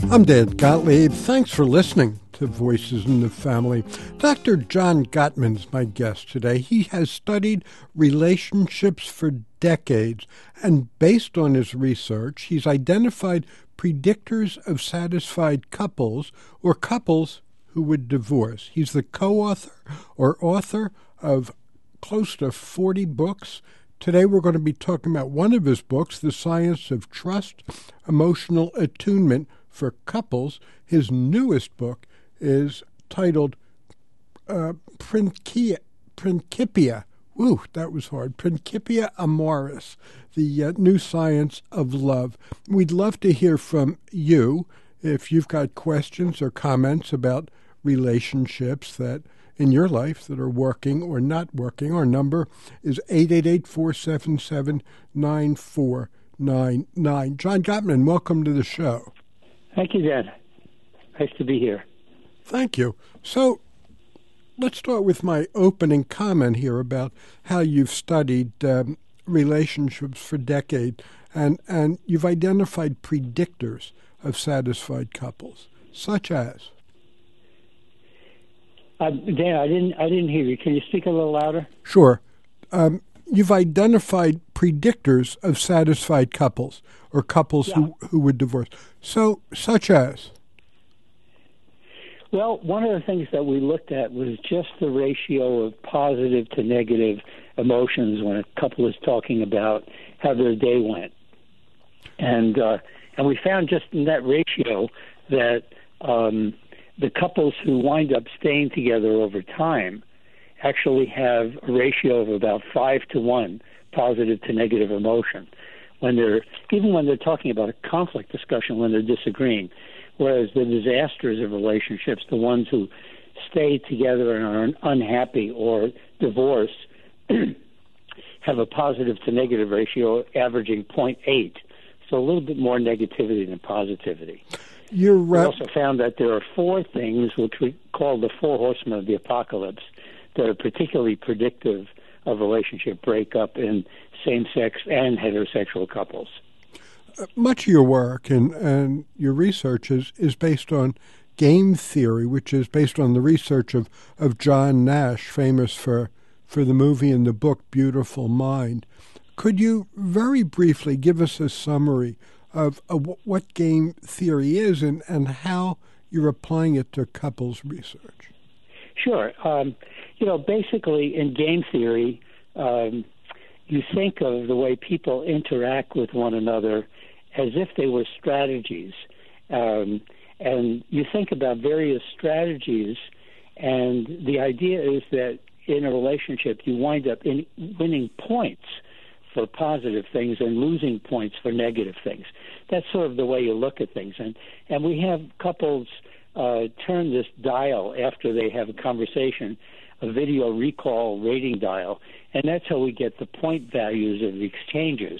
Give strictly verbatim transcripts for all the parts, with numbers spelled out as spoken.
I'm Dan Gottlieb. Thanks for listening to Voices in the Family. Doctor John Gottman is my guest today. He has studied relationships for decades, and based on his research, he's identified predictors of satisfied couples or couples who would divorce. He's the co-author or author of close to forty books. Today we're going to be talking about one of his books, The Science of Trust, Emotional Attunement for Couples. His newest book is titled uh, Principia, Principia. Woo, that was hard. Principia Amoris, the uh, new science of love. We'd love to hear from you if you've got questions or comments about relationships that in your life that are working or not working. Our number is eight eight eight, four seven seven, nine four nine nine. John Gottman, welcome to the show. Thank you, Dan. Nice to be here. Thank you. So let's start with my opening comment here about how you've studied um, relationships for decades, and, and you've identified predictors of satisfied couples, such as? Uh, Dan, I didn't. I didn't hear you. Can you speak a little louder? Sure. Um, you've identified predictors of satisfied couples or couples yeah. who, who would divorce. So, such as? Well, one of the things that we looked at was just the ratio of positive to negative emotions when a couple is talking about how their day went, and uh, and we found just in that ratio that. Um, The couples who wind up staying together over time actually have a ratio of about five to one positive to negative emotion when they're even when they're talking about a conflict discussion when they're disagreeing, whereas the disasters of relationships, the ones who stay together and are unhappy or divorce, have a positive to negative ratio averaging zero point eight, so a little bit more negativity than positivity. You're right. Ra- We also found that there are four things, which we call the four horsemen of the apocalypse, that are particularly predictive of relationship breakup in same-sex and heterosexual couples. Uh, much of your work and, and your research is, is based on game theory, which is based on the research of, of John Nash, famous for, for the movie and the book Beautiful Mind. Could you very briefly give us a summary of, of what game theory is and, and how you're applying it to couples research? Sure. Um, you know, basically in game theory, um, you think of the way people interact with one another as if they were strategies. Um, and you think about various strategies, and the idea is that in a relationship you wind up in winning points for positive things and losing points for negative things. That's sort of the way you look at things. And and we have couples uh, turn this dial after they have a conversation, a video recall rating dial, and that's how we get the point values of the exchanges.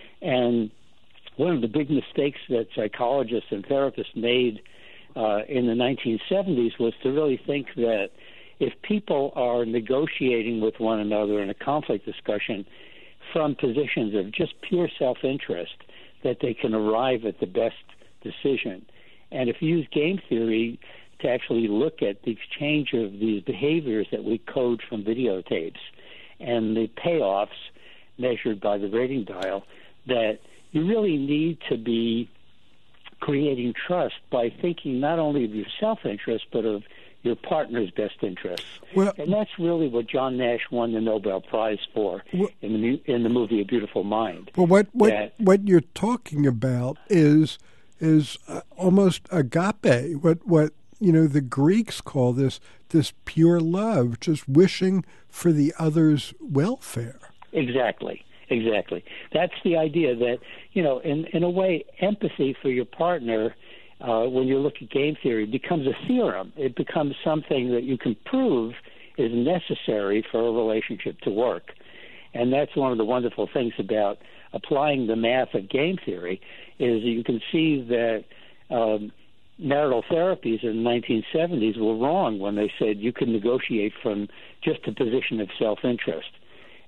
And one of the big mistakes that psychologists and therapists made uh, in the nineteen seventies was to really think that if people are negotiating with one another in a conflict discussion from positions of just pure self-interest, that they can arrive at the best decision. And if you use game theory to actually look at the exchange of these behaviors that we code from videotapes and the payoffs measured by the rating dial, that you really need to be creating trust by thinking not only of your self-interest but of your partner's best interests. Well, and that's really what John Nash won the Nobel Prize for well, in the in the movie A Beautiful Mind. Well, what what, that, what you're talking about is is uh, almost agape. What what you know the Greeks call this this pure love, just wishing for the other's welfare. Exactly, exactly. That's the idea that you know, in in a way, empathy for your partner. Uh, when you look at game theory, becomes a theorem. It becomes something that you can prove is necessary for a relationship to work. And that's one of the wonderful things about applying the math of game theory, is you can see that um, marital therapies in the nineteen seventies were wrong when they said you could negotiate from just a position of self-interest.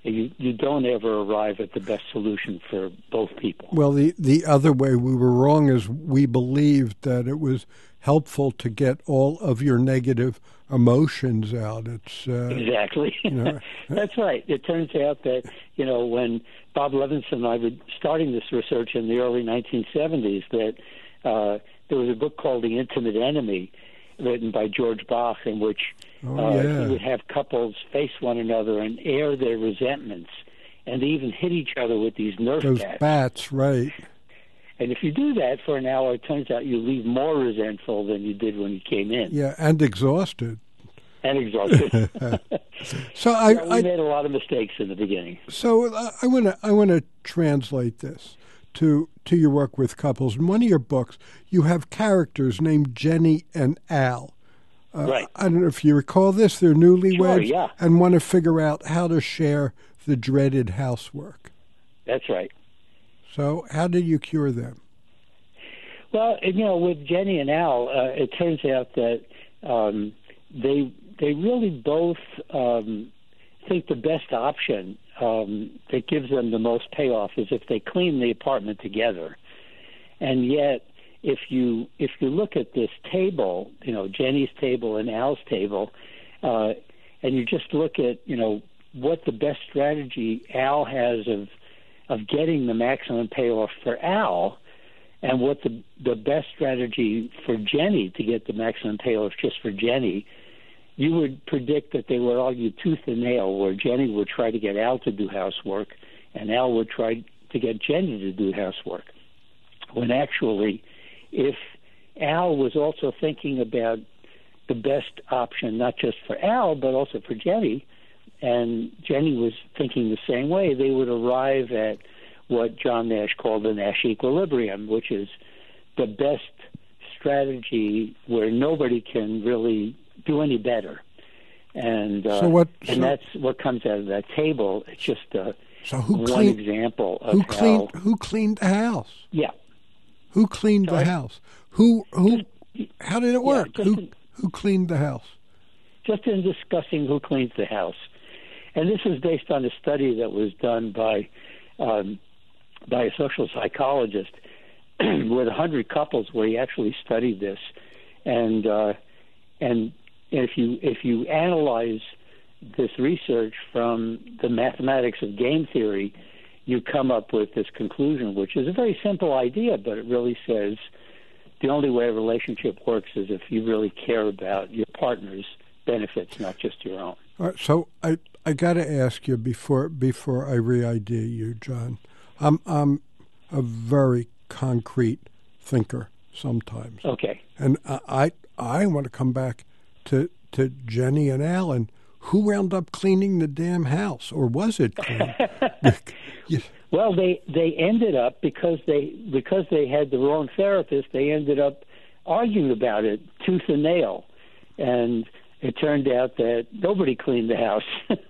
you, you don't ever arrive at the best solution for both people. Well, the, the other way we were wrong is we believed that it was helpful to get all of your negative emotions out. It's uh, Exactly. You know, That's right. It turns out that, you know, when Bob Levinson and I were starting this research in the early nineteen seventies, that uh, there was a book called The Intimate Enemy, written by George Bach, in which oh, uh, yeah. he would have couples face one another and air their resentments, and they even hit each other with these Nerf Those bats. bats, right. And if you do that for an hour, it turns out you leave more resentful than you did when you came in. Yeah, and exhausted. And exhausted. So I, yeah, we I made a lot of mistakes in the beginning. So I want to I want to translate this to to your work with couples. In one of your books, you have characters named Jenny and Al. Uh, Right. I don't know if you recall this. They're newlyweds Sure, yeah. and want to figure out how to share the dreaded housework. That's right. So how did you cure them? Well, you know, with Jenny and Al, uh, it turns out that um, they they really both um, think the best option um, that gives them the most payoff is if they clean the apartment together. And yet, if you if you look at this table, you know, Jenny's table and Al's table, uh, and you just look at, you know, what the best strategy Al has of of getting the maximum payoff for Al, and what the the best strategy for Jenny to get the maximum payoff just for Jenny, you would predict that they would argue tooth and nail, where Jenny would try to get Al to do housework, and Al would try to get Jenny to do housework. When actually, if Al was also thinking about the best option, not just for Al, but also for Jenny, and Jenny was thinking the same way, they would arrive at what John Nash called the Nash equilibrium, which is the best strategy where nobody can really do any better. And uh, So what- and so- that's what comes out of that table. It's just uh, So who one cleaned example of who how... cleaned who cleaned the house? Yeah. Who cleaned Sorry? the house? Who who? How did it work? just who in- who cleaned the house? Just in discussing who cleans the house. And this is based on a study that was done by um, by a social psychologist with a hundred couples, where he actually studied this. And uh, and if you if you analyze this research from the mathematics of game theory, you come up with this conclusion, which is a very simple idea, but it really says the only way a relationship works is if you really care about your partner's benefits, not just your own. All right, so I I got to ask you before before I re-I D you, John. I'm I'm a very concrete thinker sometimes, Okay. and I I, I want to come back to to Jenny and Alan. Who wound up cleaning the damn house, or was it clean? Yes. Well, they they ended up because they because they had the wrong therapist. They ended up arguing about it tooth and nail, and it turned out that nobody cleaned the house.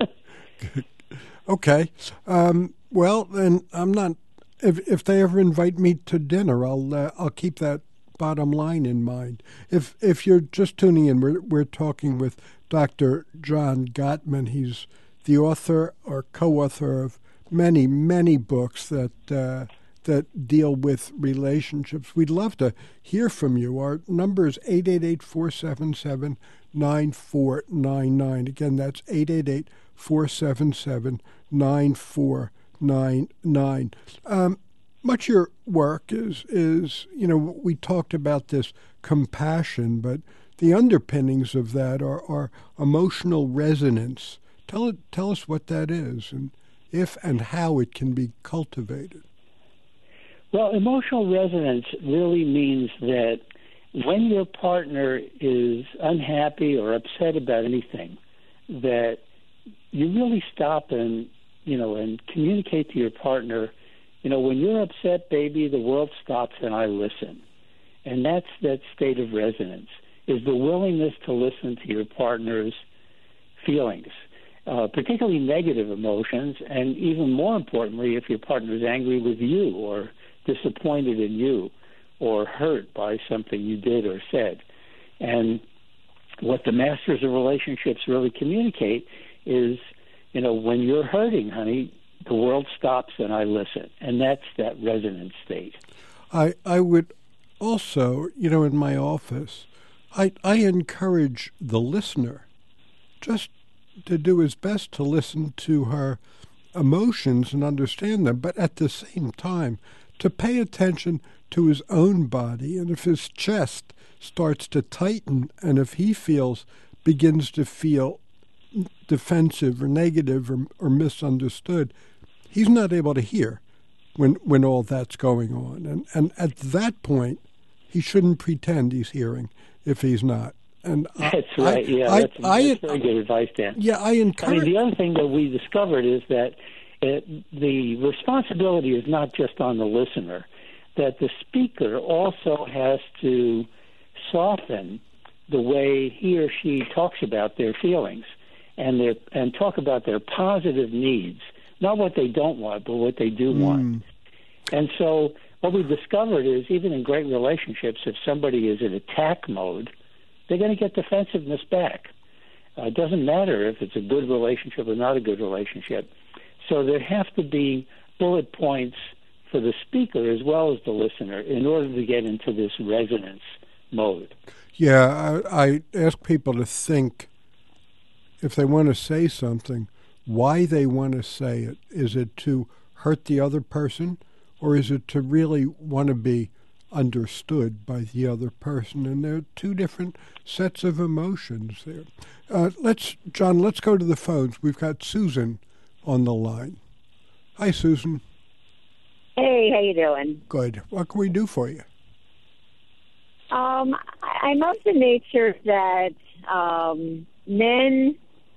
Okay. Um, well, then I'm not. If if they ever invite me to dinner, I'll uh, I'll keep that bottom line in mind. If if you're just tuning in, we're we're talking with Doctor John Gottman. He's the author or co-author of many many books that uh, that deal with relationships. We'd love to hear from you. Our number is eight eight eight, four seven seven, nine four nine nine. Again, that's eight eight eight, four seven seven, nine four nine nine. Um, much of your work is, is, you know, we talked about this compassion, but the underpinnings of that are, are emotional resonance. Tell it, tell us what that is, and if and how it can be cultivated. Well, emotional resonance really means that when your partner is unhappy or upset about anything, that you really stop and, you know, and communicate to your partner, you know, when you're upset, baby, the world stops and I listen. And that's that state of resonance, is the willingness to listen to your partner's feelings, uh, particularly negative emotions, and even more importantly, if your partner is angry with you or disappointed in you or hurt by something you did or said. And what the masters of relationships really communicate is you know, when you're hurting, honey, the world stops and I listen. And that's that resonant state. I I would also, you know, in my office, I I encourage the listener just to do his best to listen to her emotions and understand them, but at the same time to pay attention to his own body. And if his chest starts to tighten and if he feels, begins to feel defensive or negative or, or misunderstood, he's not able to hear when when all that's going on. And, and at that point, he shouldn't pretend he's hearing if he's not. And that's I, right. I, yeah, I, that's, I, that's very good advice, Dan. Yeah, I encourage. I mean, the other thing that we discovered is that it, the responsibility is not just on the listener, that the speaker also has to soften the way he or she talks about their feelings and their and talk about their positive needs, not what they don't want, but what they do want. Mm. And so what we discovered is even in great relationships, if somebody is in attack mode, they're going to get defensiveness back. Uh, it doesn't matter if it's a good relationship or not a good relationship. So there have to be bullet points for the speaker as well as the listener in order to get into this resonance mode. Yeah, I, I ask people to think, if they want to say something, why they want to say it. Is it to hurt the other person, or is it to really want to be understood by the other person? And there are two different sets of emotions there. Uh, let's, John, let's go to the phones. We've got Susan on the line. Hi, Susan. Hey, how you doing? Good. What can we do for you? Um, I'm of the nature that um, men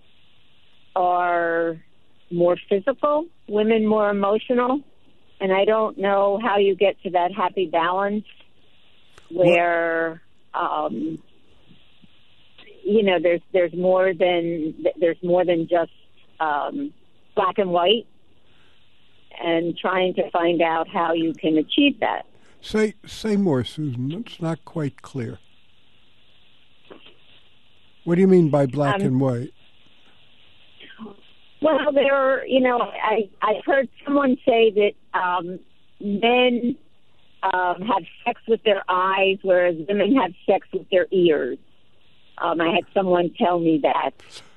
are more physical, women more emotional, and I don't know how you get to that happy balance where, um, you know, there's there's more than there's more than just um, black and white, and trying to find out how you can achieve that. Say say more, Susan. It's not quite clear. What do you mean by black um, and white? Well, there are, you know, I, I heard someone say that um, men um, have sex with their eyes, whereas women have sex with their ears. Um, I had someone tell me that.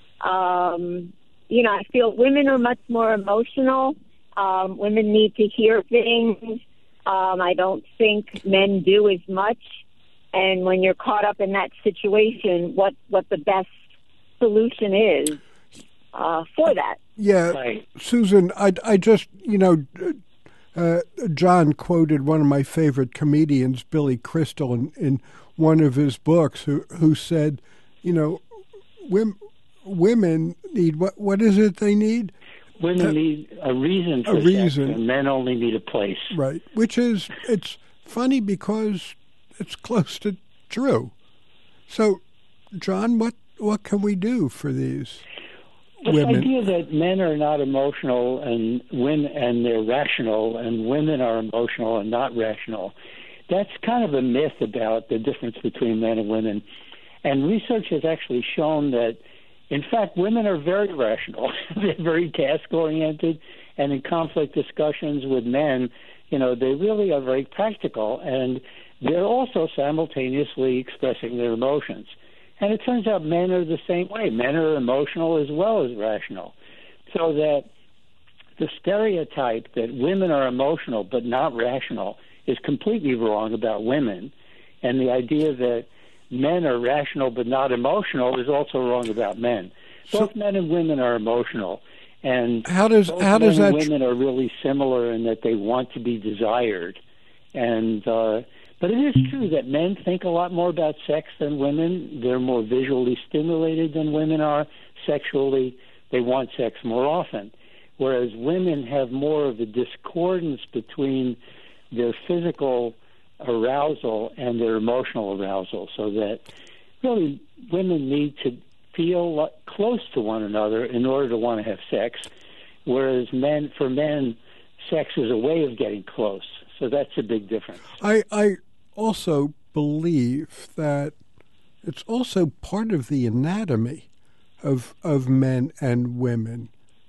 Um, you know, I feel women are much more emotional. Um, women need to hear things. Um, I don't think men do as much. And when you're caught up in that situation, what, what the best solution is uh, for that. Yeah, Right. Susan, I, I just, you know, uh, John quoted one of my favorite comedians, Billy Crystal, in, in one of his books, who, who said, you know, women, women need, what? what is it they need? Women Uh, need a reason for a sex, reason. and men only need a place. Right, which is, it's funny because it's close to true. So, John, what, what can we do for these This women? idea that men are not emotional and women and they're rational, and women are emotional and not rational, that's kind of a myth about the difference between men and women. And research has actually shown that, in fact, women are very rational. They're very task-oriented, and in conflict discussions with men, you know, they really are very practical, and they're also simultaneously expressing their emotions. And it turns out men are the same way. Men are emotional as well as rational. So that the stereotype that women are emotional but not rational is completely wrong about women. And the idea that men are rational but not emotional is also wrong about men. Both So- men and women are emotional. And How does both how men does and that? women are really similar in that they want to be desired. And uh, but it is true that men think a lot more about sex than women. They're more visually stimulated than women are. Sexually, they want sex more often. Whereas women have more of a discordance between their physical arousal and their emotional arousal, so that really women need to feel lo- close to one another in order to want to have sex, whereas men, for men, sex is a way of getting close. So that's a big difference. I I also believe that it's also part of the anatomy of of men and women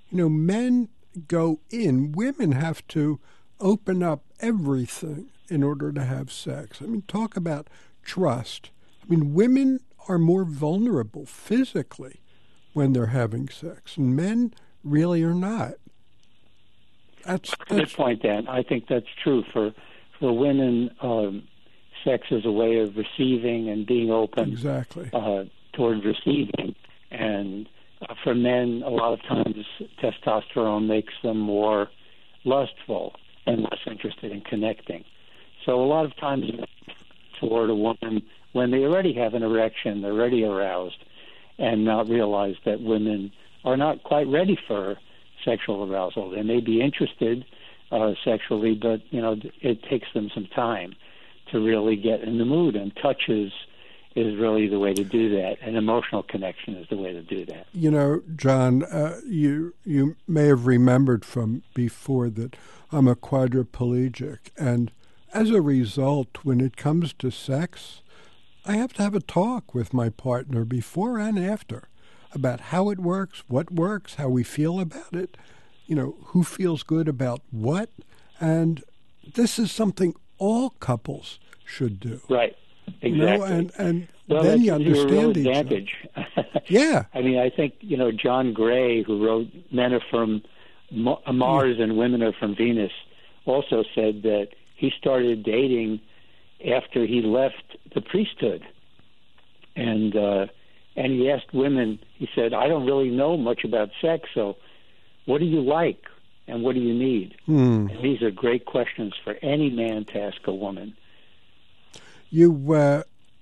you know, men go in, women have to open up everything in order to have sex. I mean, talk about trust. I mean, women are more vulnerable physically when they're having sex, and men really are not. That's, that's good point, Dan. I think that's true for for women. Um, sex is a way of receiving and being open exactly uh, towards receiving, and uh, for men, a lot of times testosterone makes them more lustful and less interested in connecting. So a lot of times toward a woman when they already have an erection, they're already aroused, and not realize that women are not quite ready for sexual arousal. They may be interested uh, sexually, but you know it takes them some time to really get in the mood. And touch is, is really the way to do that, and emotional connection is the way to do that. You know, John, uh, you you may have remembered from before that I'm a quadriplegic, and as a result, when it comes to sex, I have to have a talk with my partner before and after about how it works, what works, how we feel about it, you know, who feels good about what. And this is something all couples should do. Right, exactly. You know, and and well, then you understand a real each advantage. other. Yeah. I mean, I think, you know, John Gray, who wrote Men Are From Mars and Women Are From Venus, also said that he started dating after he left the priesthood. And uh, and he asked women, he said, I don't really know much about sex, so what do you like and what do you need? Hmm. And these are great questions for any man to ask a woman. You uh,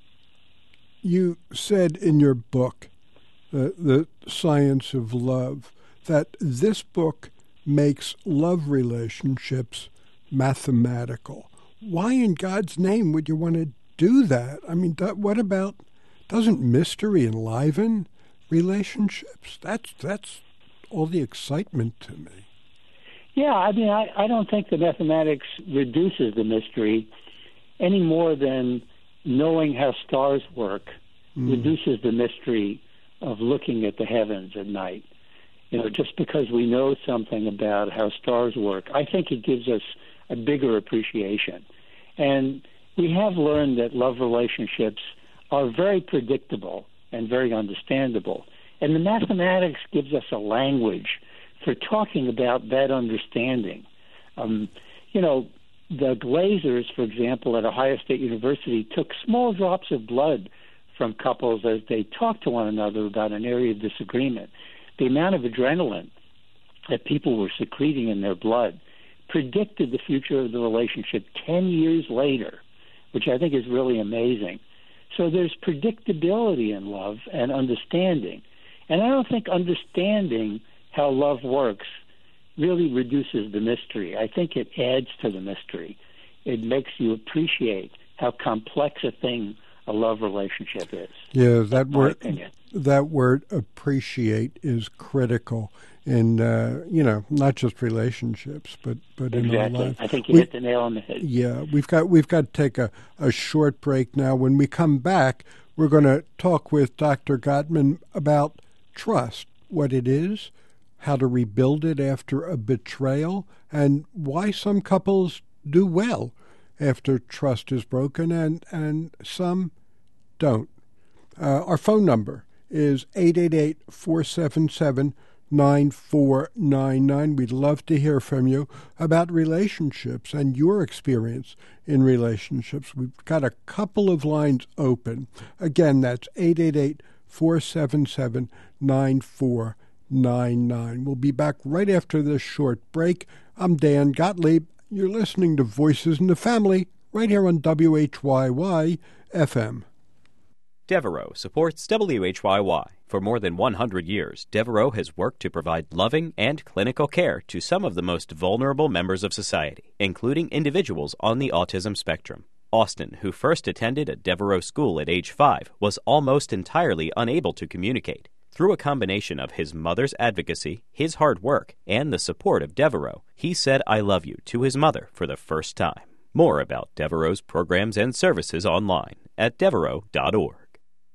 you said in your book, uh, The Science of Love, that this book makes love relationships mathematical. Why in God's name would you want to do that? I mean, that, what about, doesn't mystery enliven relationships? That's that's all the excitement to me. Yeah, I mean, I, I don't think the mathematics reduces the mystery any more than knowing how stars work mm. reduces the mystery of looking at the heavens at night. You know, just because we know something about how stars work, I think it gives us a bigger appreciation. And we have learned that love relationships are very predictable and very understandable. And the mathematics gives us a language for talking about that understanding. Um, you know, the Glazers, for example, at Ohio State University, took small drops of blood from couples as they talked to one another about an area of disagreement. The amount of adrenaline that people were secreting in their blood predicted the future of the relationship ten years later, which I think is really amazing. So there's predictability in love and understanding. And I don't think understanding how love works really reduces the mystery. I think it adds to the mystery. It makes you appreciate how complex a thing a love relationship is. Yeah, that word, opinion. that word appreciate is critical in, uh, you know, not just relationships, but, but exactly. in our life. I think you we, hit the nail on the head. Yeah, we've got we've got to take a, a short break now. When we come back, we're going to talk with Doctor Gottman about trust, what it is, how to rebuild it after a betrayal, and why some couples do well after trust is broken and, and some don't. Uh, our phone number is eight eight eight, four seven seven, nine four nine nine. We'd love to hear from you about relationships and your experience in relationships. We've got a couple of lines open. Again, that's eight eight eight, four seven seven, nine four nine nine. We'll be back right after this short break. I'm Dan Gottlieb. You're listening to Voices in the Family right here on W H Y Y F M. Devereaux supports W H Y Y. For more than one hundred years, Devereaux has worked to provide loving and clinical care to some of the most vulnerable members of society, including individuals on the autism spectrum. Austin, who first attended a Devereaux school at age five, was almost entirely unable to communicate. Through a combination of his mother's advocacy, his hard work, and the support of Devereaux, he said "I love you" to his mother for the first time. More about Devereaux's programs and services online at devereaux dot org.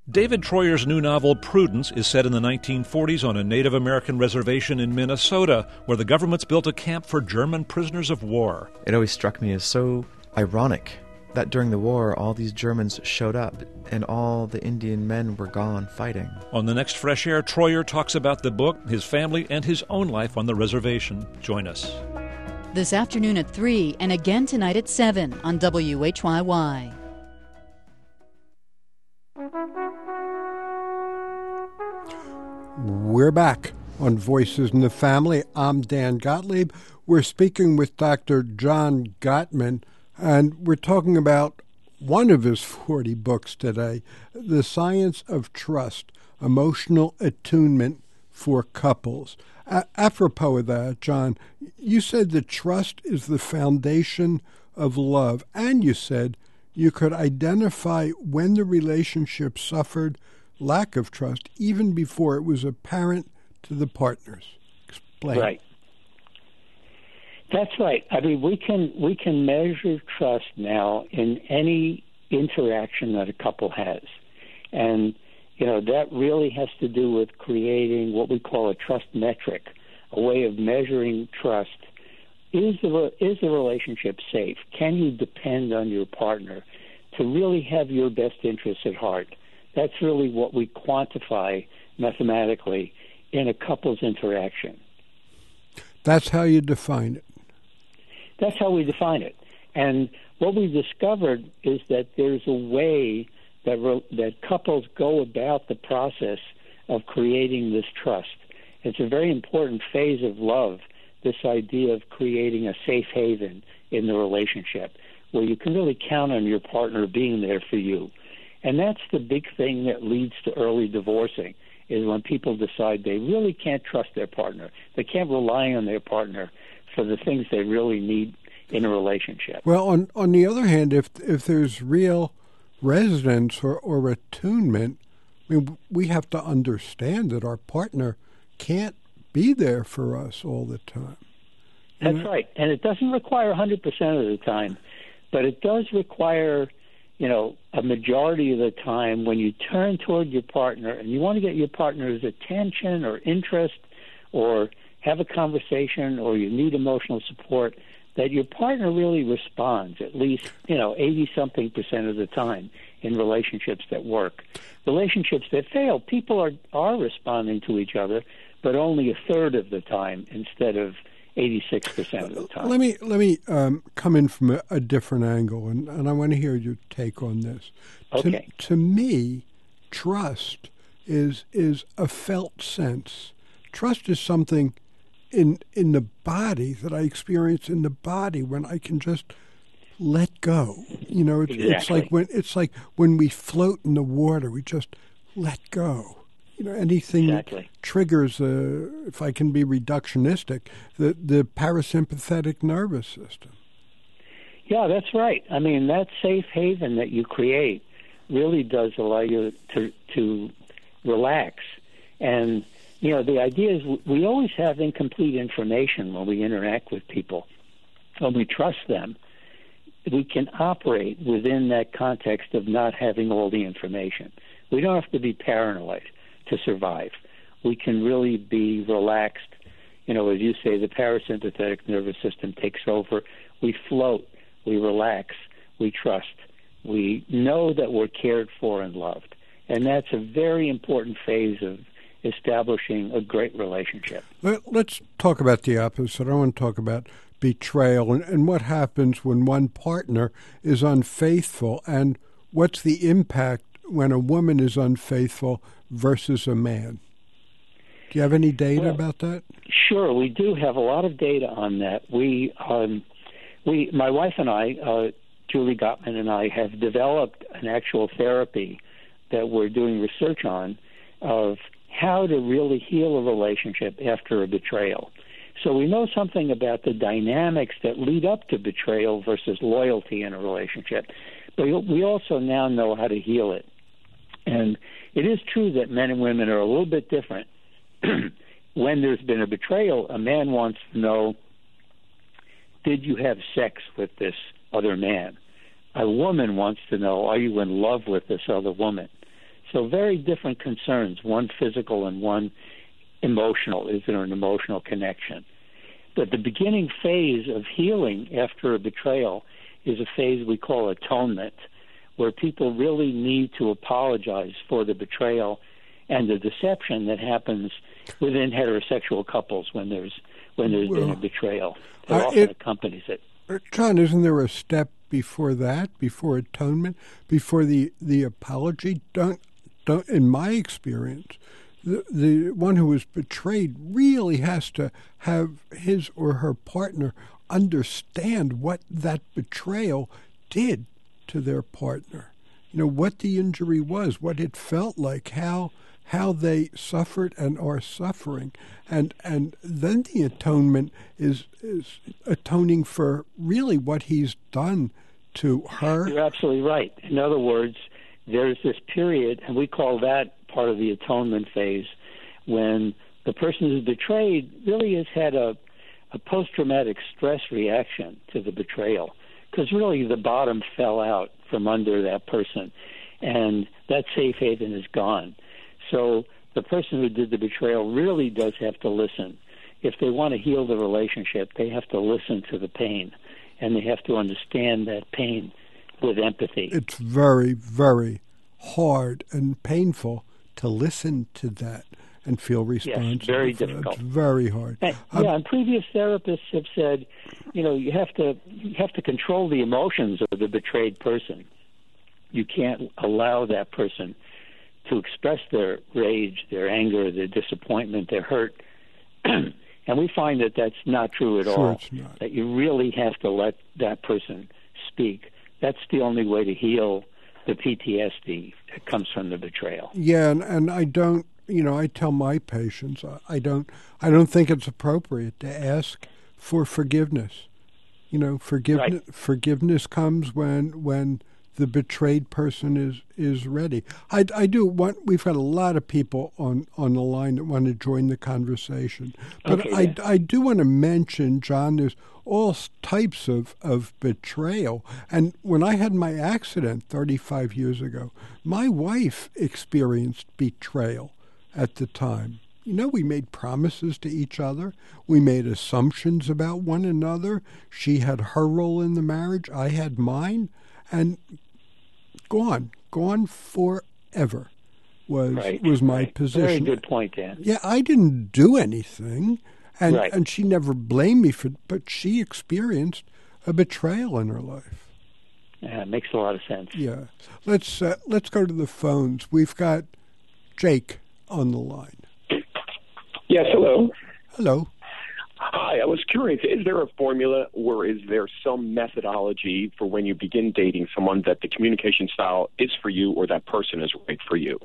David Troyer's new novel, Prudence, is set in the nineteen forties on a Native American reservation in Minnesota, where the government's built a camp for German prisoners of war. It always struck me as so ironic that during the war, all these Germans showed up and all the Indian men were gone fighting. On the next Fresh Air, Troyer talks about the book, his family, and his own life on the reservation. Join us. This afternoon at three and again tonight at seven on W H Y Y. We're back on Voices in the Family. I'm Dan Gottlieb. We're speaking with Doctor John Gottman, and we're talking about one of his forty books today, The Science of Trust, Emotional Attunement for Couples. A- apropos of that, John, you said that trust is the foundation of love, and you said you could identify when the relationship suffered lack of trust even before it was apparent to the partners. Explain. Right. That's right. I mean, we can we can measure trust now in any interaction that a couple has, and you know that really has to do with creating what we call a trust metric, a way of measuring trust. Is the is the relationship safe? Can you depend on your partner to really have your best interests at heart? That's really what we quantify mathematically in a couple's interaction. That's how you define it. That's how we define it. And what we discovered is that there's a way that re- that couples go about the process of creating this trust. It's a very important phase of love, this idea of creating a safe haven in the relationship where you can really count on your partner being there for you. And that's the big thing that leads to early divorcing, is when people decide they really can't trust their partner. They can't rely on their partner for the things they really need in a relationship. Well, on on the other hand, if if there's real resonance or, or attunement, I mean, we have to understand that our partner can't be there for us all the time. That's you know? right. And it doesn't require one hundred percent of the time, but it does require, you know, a majority of the time when you turn toward your partner and you want to get your partner's attention or interest or have a conversation or you need emotional support, that your partner really responds at least, you know, eighty-something percent of the time in relationships that work. Relationships that fail, people are, are responding to each other, but only a third of the time instead of eighty-six percent of the time. Let me let me um, come in from a, a different angle, and, and I want to hear your take on this. Okay. To, to me, trust is is a felt sense. Trust is something in in the body that I experience in the body when I can just let go. You know, it's, Exactly. it's like when it's like when we float in the water, we just let go. You know, anything Exactly. that triggers, uh, if I can be reductionistic, the, the parasympathetic nervous system. Yeah, that's right. I mean, that safe haven that you create really does allow you to to relax. And, you know, the idea is we always have incomplete information when we interact with people. When we trust them, we can operate within that context of not having all the information. We don't have to be paranoid to survive. We can really be relaxed. You know, as you say, the parasympathetic nervous system takes over. We float, we relax, we trust. We know that we're cared for and loved. And that's a very important phase of establishing a great relationship. Let's talk about the opposite. I want to talk about betrayal and, and what happens when one partner is unfaithful, and what's the impact when a woman is unfaithful versus a man. Do you have any data well, about that? Sure, we do have a lot of data on that. We, um, we, my wife and I, uh, Julie Gottman and I, have developed an actual therapy that we're doing research on of how to really heal a relationship after a betrayal. So we know something about the dynamics that lead up to betrayal versus loyalty in a relationship, but we also now know how to heal it. And it is true that men and women are a little bit different. When there's been a betrayal, a man wants to know, did you have sex with this other man? A woman wants to know, are you in love with this other woman? So very different concerns, one physical and one emotional. Is there an emotional connection? But the beginning phase of healing after a betrayal is a phase we call atonement, where people really need to apologize for the betrayal and the deception that happens within heterosexual couples when there's when there's well, been a betrayal. It uh, often it, accompanies it. John, isn't there a step before that, before atonement, before the, the apology? Don't don't in my experience, the the one who was betrayed really has to have his or her partner understand what that betrayal did to their partner. You know, what the injury was, what it felt like, how how they suffered and are suffering. And and then the atonement is is atoning for really what he's done to her. You're absolutely right. In other words, there's this period, and we call that part of the atonement phase, when the person who's betrayed really has had a, a post-traumatic stress reaction to the betrayal, because really the bottom fell out from under that person, and that safe haven is gone. So the person who did the betrayal really does have to listen. If they want to heal the relationship, they have to listen to the pain, and they have to understand that pain with empathy. It's very, very hard and painful to listen to that and feel responsible. Yes, very difficult. It's very hard. And, um, yeah, and previous therapists have said, you know, you have to you have to control the emotions of the betrayed person. You can't allow that person to express their rage, their anger, their disappointment, their hurt. And we find that that's not true at sure all, it's not. That you really have to let that person speak. That's the only way to heal the P T S D that comes from the betrayal. Yeah, and, and I don't, you know, I tell my patients, I don't, I don't think it's appropriate to ask for forgiveness. You know, forgiveness, right. forgiveness comes when when the betrayed person is, is ready. I, I do want, we've got a lot of people on, on the line that want to join the conversation. But okay, I, yeah. I do want to mention, John, there's all types of, of betrayal. And when I had my accident thirty-five years ago, my wife experienced betrayal at the time. You know, we made promises to each other. We made assumptions about one another. She had her role in the marriage. I had mine. And gone, gone forever was right, was my right. position. Very good point, Dan. Yeah, I didn't do anything, and right. and she never blamed me for. But she experienced a betrayal in her life. Yeah, it makes a lot of sense. Yeah, let's uh, let's go to the phones. We've got Jake on the line. Yes, hello. Hello. Hi, I was curious, is there a formula or is there some methodology for when you begin dating someone that the communication style is for you or that person is right for you?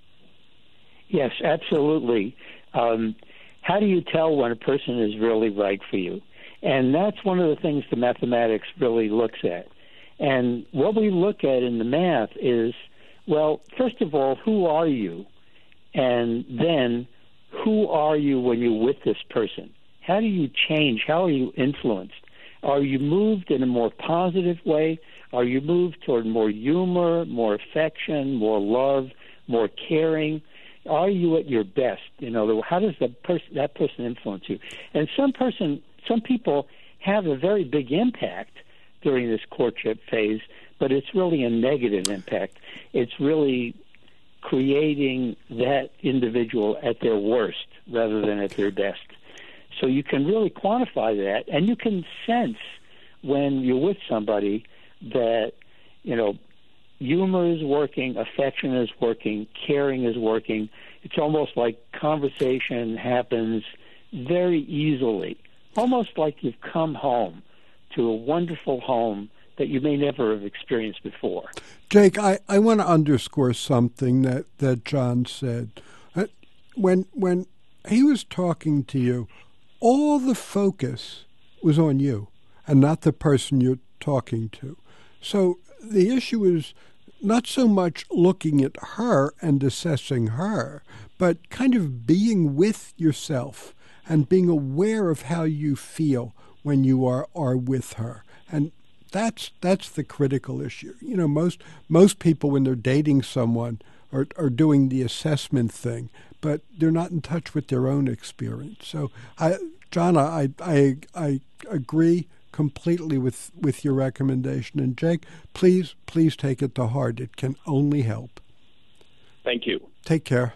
Yes, absolutely. Um, how do you tell when a person is really right for you? And that's one of the things the mathematics really looks at. And what we look at in the math is, well, first of all, who are you? And then, who are you when you're with this person? How do you change? How are you influenced? Are you moved in a more positive way? Are you moved toward more humor, more affection, more love, more caring? Are you at your best? You know, how does the person, that person influence you? And some person, some people have a very big impact during this courtship phase, but it's really a negative impact. It's really creating that individual at their worst rather than at their best. So you can really quantify that, and you can sense when you're with somebody that, you know, humor is working, affection is working, caring is working. It's almost like conversation happens very easily, almost like you've come home to a wonderful home that you may never have experienced before. Jake, I, I want to underscore something that, that John said. Uh, when when he was talking to you, all the focus was on you and not the person you're talking to. So the issue is not so much looking at her and assessing her, but kind of being with yourself and being aware of how you feel when you are, are with her. And that's that's the critical issue. You know, most most people when they're dating someone are, are doing the assessment thing, but they're not in touch with their own experience. So, I, John, I, I, I agree completely with, with your recommendation. And Jake, please, please take it to heart. It can only help. Thank you. Take care.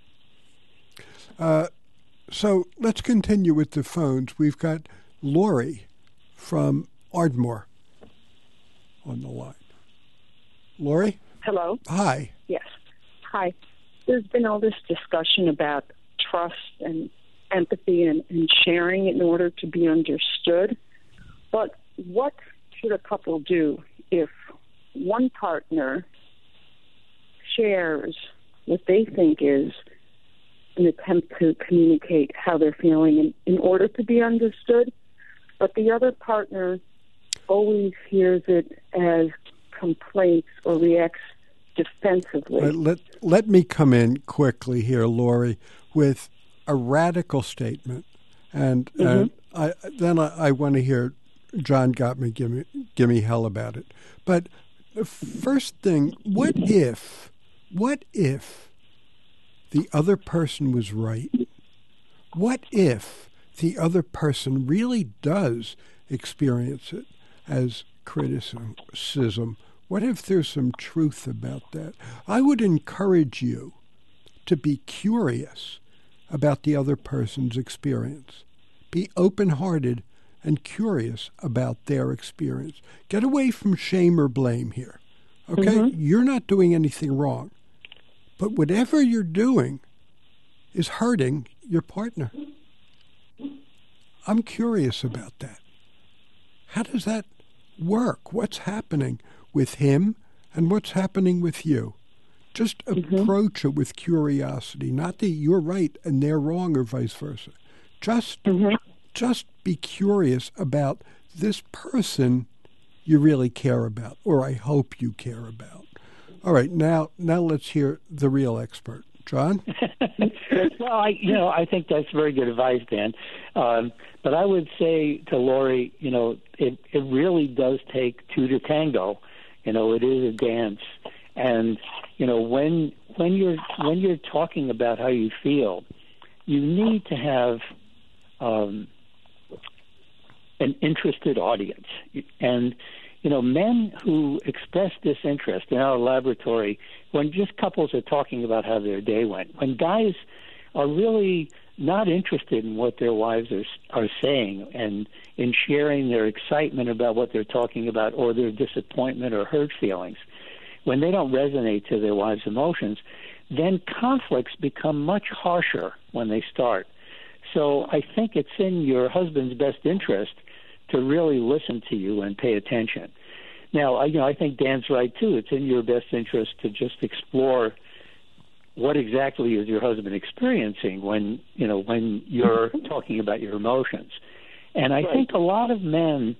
Uh, so let's continue with the phones. We've got Lori from Ardmore on the line. Lori? Hello? Hi. Yes. Hi. There's been all this discussion about trust and empathy and, and sharing in order to be understood. But what should a couple do if one partner shares what they think is an attempt to communicate how they're feeling in, in order to be understood, but the other partner always hears it as complaints or reacts defensively? Uh, let, let me come in quickly here, Lori, with a radical statement. And, mm-hmm. and I, then I, I want to hear John Gottman give me, give me hell about it. But the first thing, what if, what if the other person was right? What if the other person really does experience it as criticism? What if there's some truth about that? I would encourage you to be curious about the other person's experience. Be open-hearted and curious about their experience. Get away from shame or blame here. Okay? Mm-hmm. You're not doing anything wrong. But whatever you're doing is hurting your partner. I'm curious about that. How does that work? What's happening with him and what's happening with you? Just mm-hmm. approach it with curiosity. Not that you're right and they're wrong or vice versa. Just, mm-hmm. just be curious about this person you really care about, or I hope you care about. All right, now now let's hear the real expert. John? Well, I you know, I think that's very good advice, Dan. Um, but I would say to Lori, you know, it, it really does take two to tango. You know, it is a dance. And, you know, when when you're when you're talking about how you feel, you need to have um, an interested audience. And you know, men who express disinterest in our laboratory, when just couples are talking about how their day went, when guys are really not interested in what their wives are are saying and in sharing their excitement about what they're talking about or their disappointment or hurt feelings, when they don't resonate to their wives' emotions, then conflicts become much harsher when they start. So I think it's in your husband's best interest to really listen to you and pay attention. Now, I, you know, I think Dan's right, too. It's in your best interest to just explore what exactly is your husband experiencing when, you know, when you're talking about your emotions. And I right. think a lot of men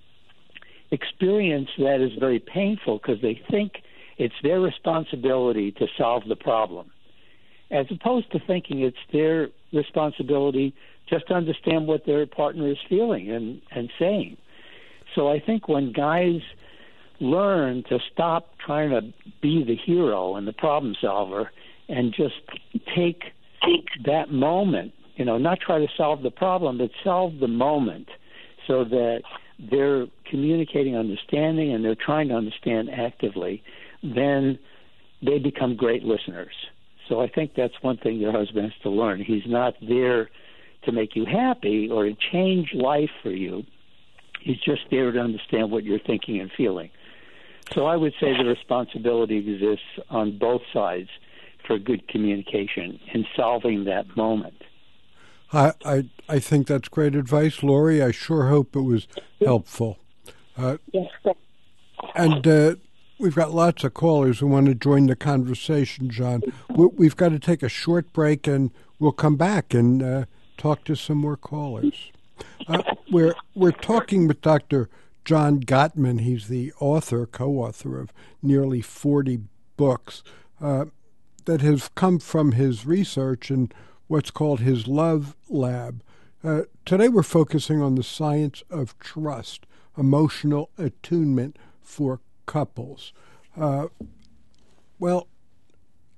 experience that as very painful because they think it's their responsibility to solve the problem, as opposed to thinking it's their responsibility just to understand what their partner is feeling and, and saying. So I think when guys learn to stop trying to be the hero and the problem solver and just take that moment, you know, not try to solve the problem, but solve the moment so that they're communicating understanding and they're trying to understand actively, then they become great listeners. So I think that's one thing your husband has to learn. He's not there to make you happy or to change life for you. He's just there to understand what you're thinking and feeling. So I would say the responsibility exists on both sides for good communication in solving that moment. I I, I think that's great advice, Lori. I sure hope it was helpful. Uh, yes. And uh, we've got lots of callers who want to join the conversation, John. We've got to take a short break, and we'll come back and uh, talk to some more callers. Uh, we're we're talking with Doctor John Gottman. He's the author, co-author of nearly forty books uh, that have come from his research in what's called his Love Lab. Uh, today we're focusing on the science of trust, emotional attunement for couples. Uh, well,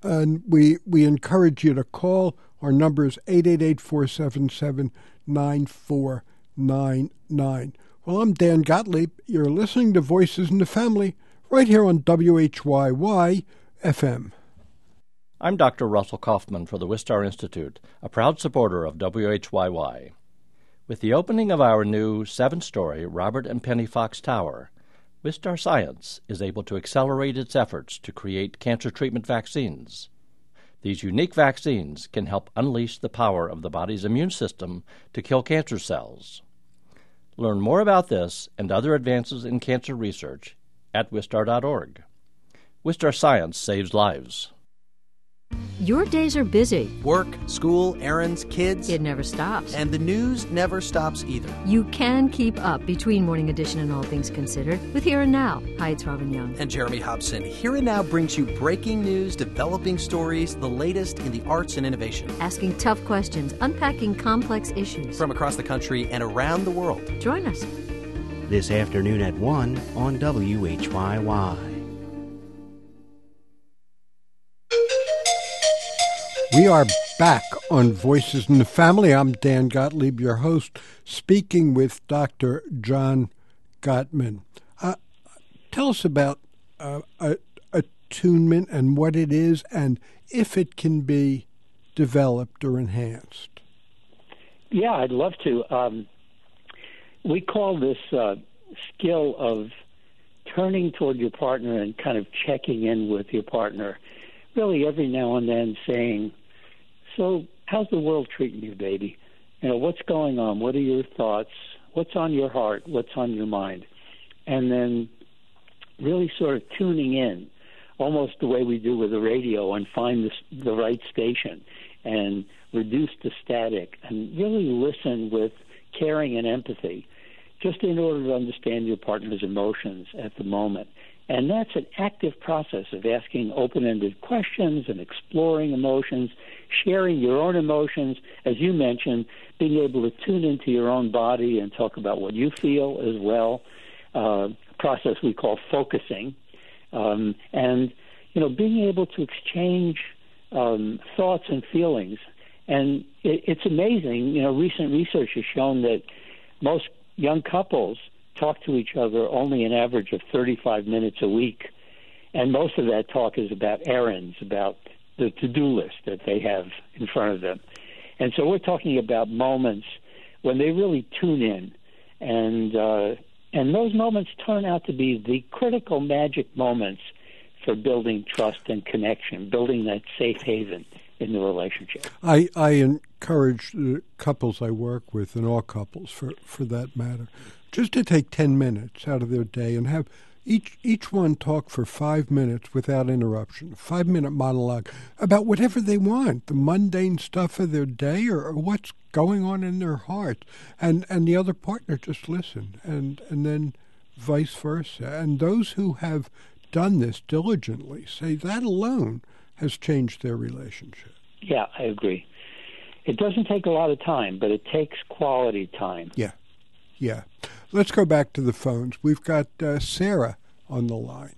And we, we encourage you to call. Our number is eight eight eight, four seven seven, nine four nine nine. Well, I'm Dan Gottlieb. You're listening to Voices in the Family right here on W H Y Y F M. I'm Doctor Russell Kaufman for the Wistar Institute, a proud supporter of W H Y Y. With the opening of our new seven-story Robert and Penny Fox Tower, Wistar Science is able to accelerate its efforts to create cancer treatment vaccines. These unique vaccines can help unleash the power of the body's immune system to kill cancer cells. Learn more about this and other advances in cancer research at wistar dot org. Wistar Science saves lives. Your days are busy. Work, school, errands, kids. It never stops. And the news never stops either. You can keep up between Morning Edition and All Things Considered with Here and Now. Hi, it's Robin Young. And Jeremy Hobson. Here and Now brings you breaking news, developing stories, the latest in the arts and innovation. Asking tough questions, unpacking complex issues. From across the country and around the world. Join us. This afternoon at one on W H Y Y. We are back on Voices in the Family. I'm Dan Gottlieb, your host, speaking with Doctor John Gottman. Uh, tell us about uh, attunement and what it is and if it can be developed or enhanced. Yeah, I'd love to. Um, we call this uh, skill of turning toward your partner and kind of checking in with your partner, really every now and then saying, so how's the world treating you, baby? You know, what's going on? What are your thoughts? What's on your heart? What's on your mind? And then really sort of tuning in, almost the way we do with the radio, and find the, the right station and reduce the static and really listen with caring and empathy, just in order to understand your partner's emotions at the moment. And that's an active process of asking open-ended questions and exploring emotions, sharing your own emotions, as you mentioned, being able to tune into your own body and talk about what you feel as well, uh, a process we call focusing, um, and, you know, being able to exchange um, thoughts and feelings. And it, it's amazing, you know, recent research has shown that most young couples talk to each other only an average of thirty-five minutes a week. And most of that talk is about errands, about the to-do list that they have in front of them. And so we're talking about moments when they really tune in. And, uh, and those moments turn out to be the critical magic moments for building trust and connection, building that safe haven in the relationship. I, I encourage the couples I work with, and all couples for, for that matter, just to take ten minutes out of their day and have each each one talk for five minutes without interruption, a five-minute monologue about whatever they want, the mundane stuff of their day or, or what's going on in their heart. And, and the other partner just listen, and, and then vice versa. And those who have done this diligently say that alone has changed their relationship. Yeah, I agree. It doesn't take a lot of time, but it takes quality time. Yeah, yeah. Let's go back to the phones. We've got uh, Sarah on the line.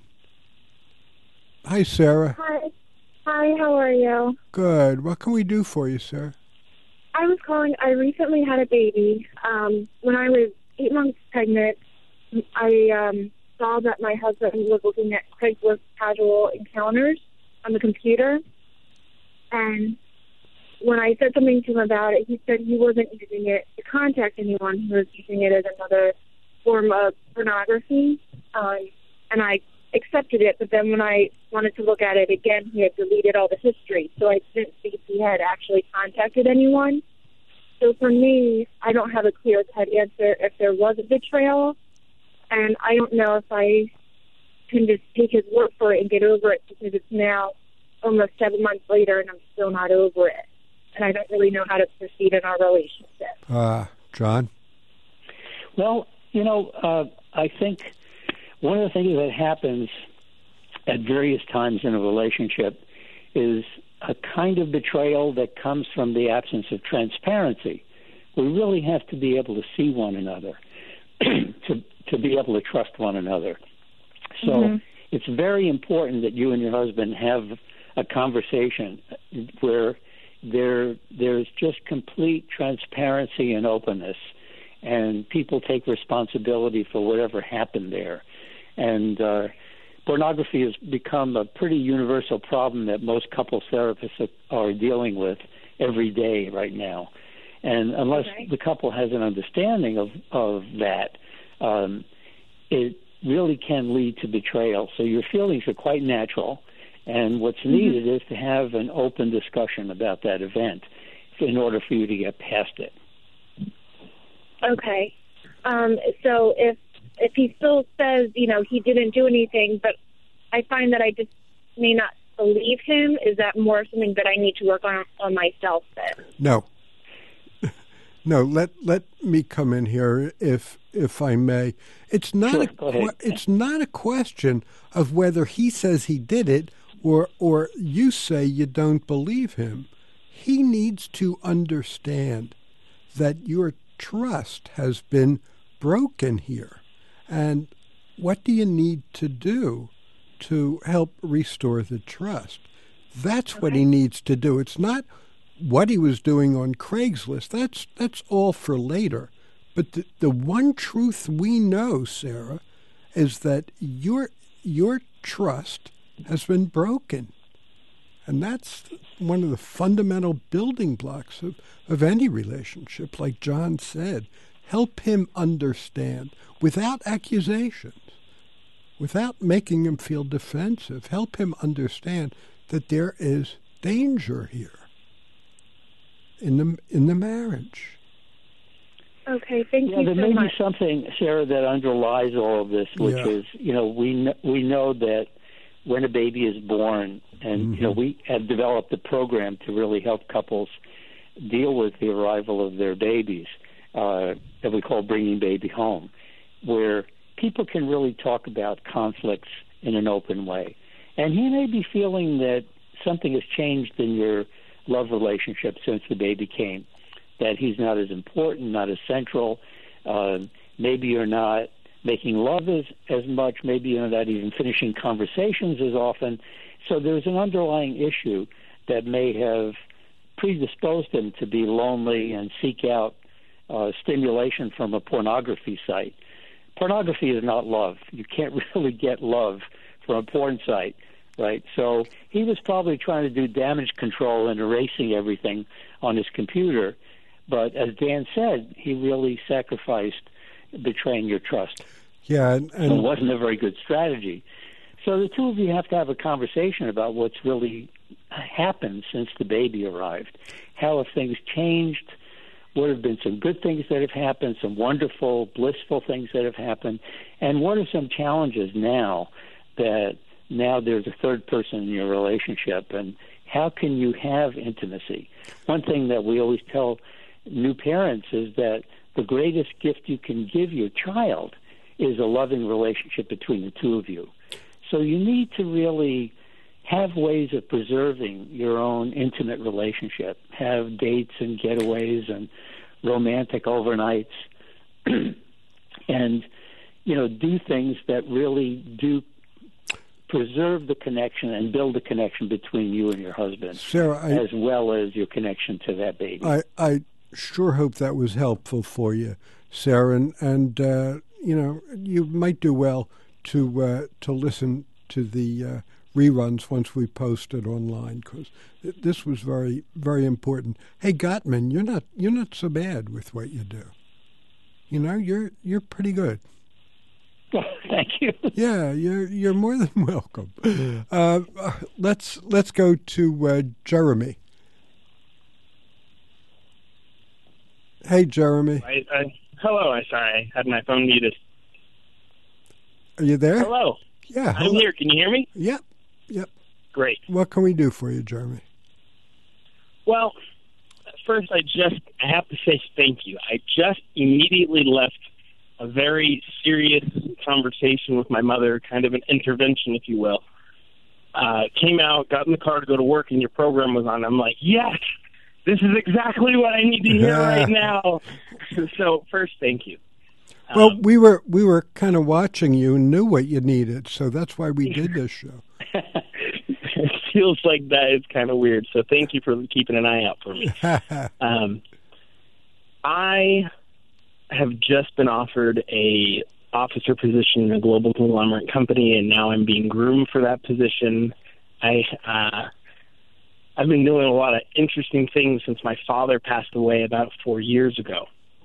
Hi, Sarah. Hi. Hi, how are you? Good. What can we do for you, Sarah? I was calling. I recently had a baby. Um, when I was eight months pregnant, I um, saw that my husband was looking at Craigslist casual encounters on the computer. And when I said something to him about it, he said he wasn't using it to contact anyone. He was using it as another form of pornography. Um, and I accepted it, but then when I wanted to look at it again, he had deleted all the history. So I didn't see if he had actually contacted anyone. So for me, I don't have a clear-cut answer if there was a betrayal. And I don't know if I can just take his word for it and get over it, because it's now almost seven months later and I'm still not over it. And I don't really know how to proceed in our relationship. Uh, John? Well, you know, uh, I think one of the things that happens at various times in a relationship is a kind of betrayal that comes from the absence of transparency. We really have to be able to see one another, to to be able to trust one another. So mm-hmm. It's very important that you and your husband have a conversation where there there's just complete transparency and openness, and people take responsibility for whatever happened there. And uh, pornography has become a pretty universal problem that most couples therapists are dealing with every day right now. And unless okay. the couple has an understanding of, of that, um, it really can lead to betrayal. So your feelings are quite natural, and what's mm-hmm. needed is to have an open discussion about that event in order for you to get past it. Okay. Um, so if if he still says, you know, he didn't do anything, but I find that I just may not believe him, is that more something that I need to work on on myself then? No. No, let let me come in here, if if I may. It's not sure, a que- it's not a question of whether he says he did it or or you say you don't believe him. He needs to understand that your trust has been broken here, and what do you need to do to help restore the trust? That's okay. what he needs to do. It's not what he was doing on Craigslist. That's that's all for later. But the, the one truth we know, Sarah, is that your your trust has been broken. And that's one of the fundamental building blocks of, of any relationship. Like John said, help him understand without accusations, without making him feel defensive. Help him understand that there is danger here in the in the marriage. Okay, thank yeah, you there so may much. be something, Sarah, that underlies all of this, which yeah. is, you know, we kn- we know that when a baby is born, and mm-hmm. you know, we have developed a program to really help couples deal with the arrival of their babies uh, that we call Bringing Baby Home, where people can really talk about conflicts in an open way. And he may be feeling that something has changed in your love relationship since the baby came, that he's not as important, not as central. Uh, maybe you're not making love as, as much. Maybe you're not even finishing conversations as often. So there's an underlying issue that may have predisposed him to be lonely and seek out uh, stimulation from a pornography site. Pornography is not love. You can't really get love from a porn site. Right, so he was probably trying to do damage control and erasing everything on his computer. But as Dan said, he really sacrificed betraying your trust. Yeah, and, and it wasn't a very good strategy. So the two of you have to have a conversation about what's really happened since the baby arrived. How have things changed? What have been some good things that have happened, some wonderful, blissful things that have happened? And what are some challenges now that now there's a third person in your relationship, and how can you have intimacy? One thing that we always tell new parents is that the greatest gift you can give your child is a loving relationship between the two of you. So you need to really have ways of preserving your own intimate relationship, have dates and getaways and romantic overnights, and, you know, do things that really do preserve the connection and build a connection between you and your husband, Sarah, I, as well as your connection to that baby. I, I sure hope that was helpful for you, Sarah, and, and uh, you know, you might do well to uh, to listen to the uh, reruns once we post it online, because this was very, very important. Hey, Gottman, you're not you're not so bad with what you do. You know, you're you're pretty good. Thank you. Yeah, you're you're more than welcome. Uh, let's let's go to uh, Jeremy. Hey, Jeremy. I, I, hello. I'm sorry. I had my phone muted. Are you there? Hello. Yeah. I'm here. Can you hear me? Yep. Yep. Great. What can we do for you, Jeremy? Well, first, I just I have to say thank you. I just immediately left a very serious conversation with my mother, kind of an intervention, if you will. Uh, came out, got in the car to go to work, and your program was on. I'm like, yes, this is exactly what I need to hear Yeah. right now. So first, thank you. Well, Um, we were we were kind of watching you and knew what you needed, so that's why we did this show. feels like that is kind of weird. So thank you for keeping an eye out for me. um, I have just been offered a officer position in a global conglomerate company, and now I'm being groomed for that position. I, uh, I've been doing a lot of interesting things since my father passed away about four years ago.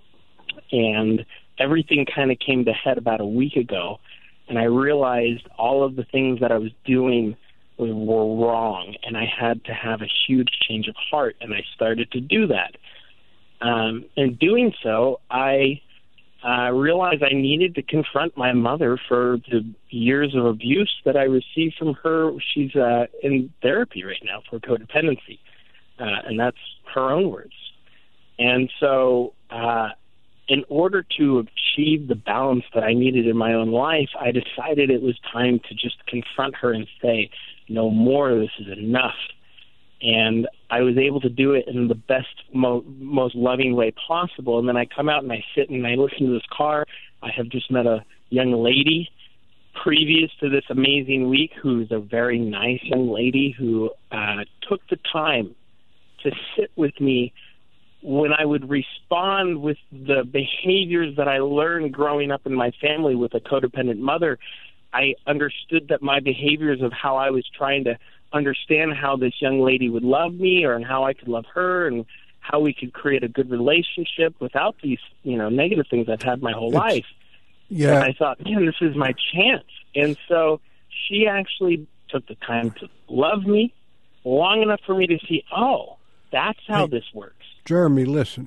And everything kind of came to head about a week ago, and I realized all of the things that I was doing were wrong, and I had to have a huge change of heart, and I started to do that. Um, in doing so, I uh, realized I needed to confront my mother for the years of abuse that I received from her. She's uh, in therapy right now for codependency, uh, and that's her own words. And so uh, in order to achieve the balance that I needed in my own life, I decided it was time to just confront her and say, no more, this is enough. And I was able to do it in the best, mo- most loving way possible. And then I come out and I sit and I listen to this car. I have just met a young lady previous to this amazing week who's a very nice young lady who uh, took the time to sit with me when I would respond with the behaviors that I learned growing up in my family with a codependent mother. I understood that my behaviors of how I was trying to understand how this young lady would love me, or and how I could love her, and how we could create a good relationship without these, you know, negative things I've had my whole it's, life. Yeah. And I thought, man, this is my chance. And so she actually took the time to love me long enough for me to see, oh, that's how hey, this works. Jeremy, listen,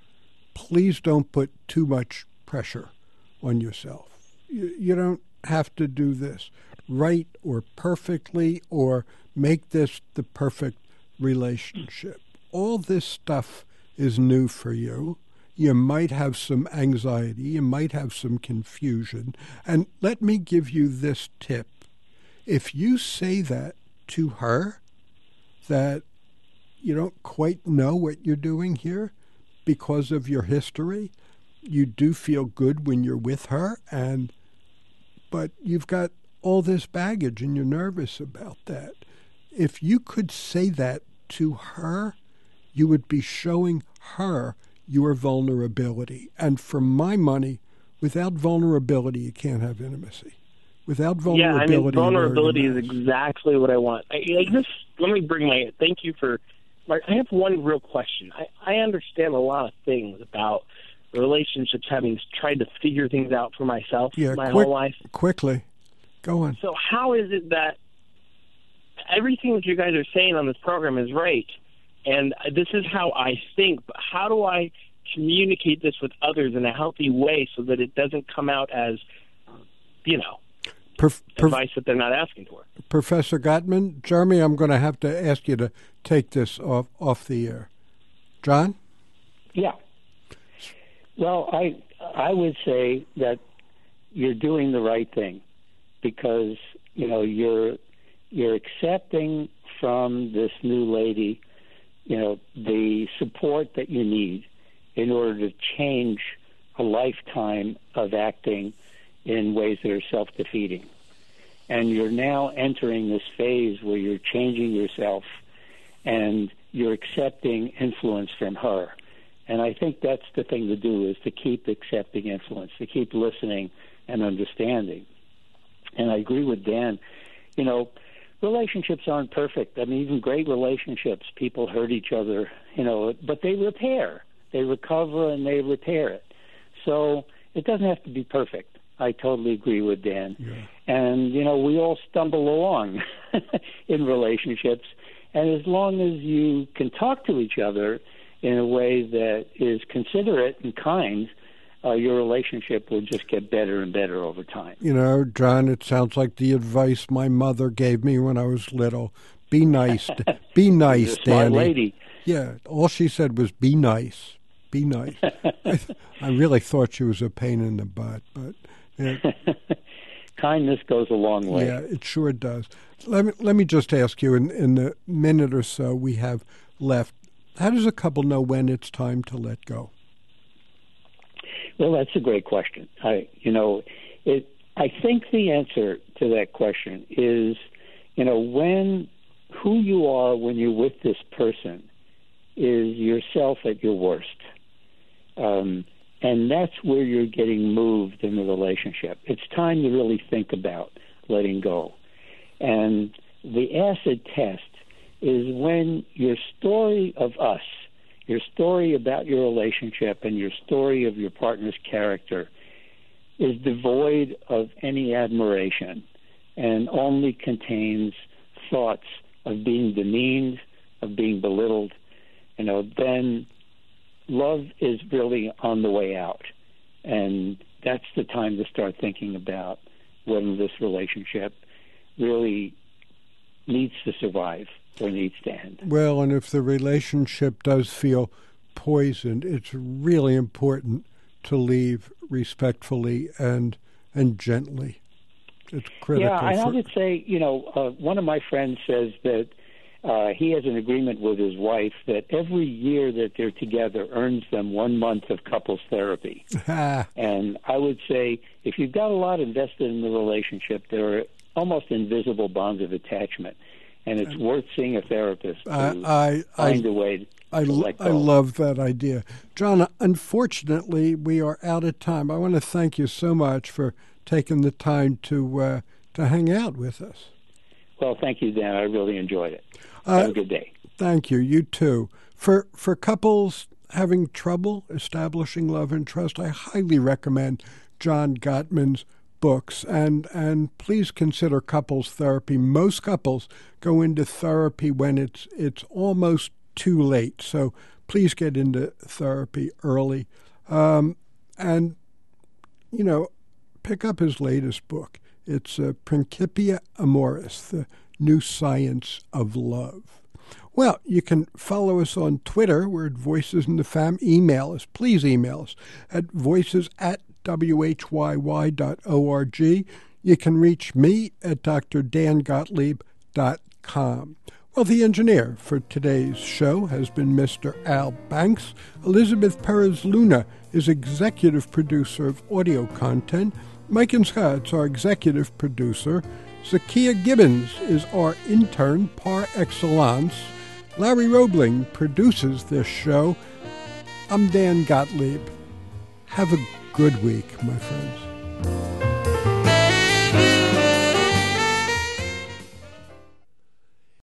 please don't put too much pressure on yourself. You, you don't have to do this right or perfectly or make this the perfect relationship. All this stuff is new for you. You might have some anxiety. You might have some confusion. And let me give you this tip. If you say that to her, that you don't quite know what you're doing here because of your history, you do feel good when you're with her, and but you've got all this baggage and you're nervous about that. If you could say that to her, you would be showing her your vulnerability. And for my money, without vulnerability, you can't have intimacy. Without vulnerability, yeah, I mean, vulnerability is exactly what I want. I, I just let me bring my thank you for. My, I have one real question. I, I understand a lot of things about relationships, having tried to figure things out for myself yeah, my quick, whole life. Quickly, go on. So how is it that everything that you guys are saying on this program is right, and this is how I think, but how do I communicate this with others in a healthy way so that it doesn't come out as, you know, Perf- advice that they're not asking for? Professor Gottman, Jeremy, I'm going to have to ask you to take this off, off the air. John? Yeah. Well, I I would say that you're doing the right thing because, you know, you're you're accepting from this new lady, you know, the support that you need in order to change a lifetime of acting in ways that are self-defeating. And you're now entering this phase where you're changing yourself and you're accepting influence from her. And I think that's the thing to do, is to keep accepting influence, to keep listening and understanding. And I agree with Dan. You know, relationships aren't perfect. I mean, even great relationships, people hurt each other, you know, but they repair. They recover and they repair it. So it doesn't have to be perfect. I totally agree with Dan. Yeah. And, you know, we all stumble along in relationships. And as long as you can talk to each other in a way that is considerate and kind, uh, your relationship will just get better and better over time. You know, John, it sounds like the advice my mother gave me when I was little. Be nice. Be nice, She's a smart Danny. lady. Yeah, all she said was be nice. Be nice. I, I really thought she was a pain in the butt, but... Yeah. Kindness goes a long way. Yeah, it sure does. Let me let me just ask you, in, in the minute or so we have left, how does a couple know when it's time to let go? Well, that's a great question. I, you know, it. I think the answer to that question is, you know, when who you are when you're with this person is yourself at your worst. Um, and that's where you're getting moved in the relationship. It's time to really think about letting go. And the acid test is when your story of us, your story about your relationship and your story of your partner's character is devoid of any admiration and only contains thoughts of being demeaned, of being belittled, you know, then love is really on the way out. And that's the time to start thinking about whether this relationship really needs to survive or needs to end. Well, and if the relationship does feel poisoned, it's really important to leave respectfully and and gently. It's critical. Yeah, and for... I would say, you know, uh, one of my friends says that uh, he has an agreement with his wife that every year that they're together earns them one month of couples therapy. And I would say if you've got a lot invested in the relationship, there are almost invisible bonds of attachment, and it's worth seeing a therapist to I, I, find I, a way to I, let go. I love that idea. John, unfortunately, we are out of time. I want to thank you so much for taking the time to uh, to hang out with us. Well, thank you, Dan. I really enjoyed it. Uh, Have a good day. Thank you. You too. For for couples having trouble establishing love and trust, I highly recommend John Gottman's books, and and please consider couples therapy. Most couples go into therapy when it's it's almost too late, so please get into therapy early. Um, and you know, pick up his latest book. It's uh, Principia Amoris, the new science of love. Well, you can follow us on Twitter. We're at Voices in the Fam. Email us. Please email us at voices at w h y y dot org. You can reach me at d r dan gottlieb dot com. Well, the engineer for today's show has been Mister Al Banks. Elizabeth Perez-Luna is executive producer of audio content. Mike Inska is our executive producer. Zakia Gibbons is our intern par excellence. Larry Roebling produces this show. I'm Dan Gottlieb. Have a good week, my friends.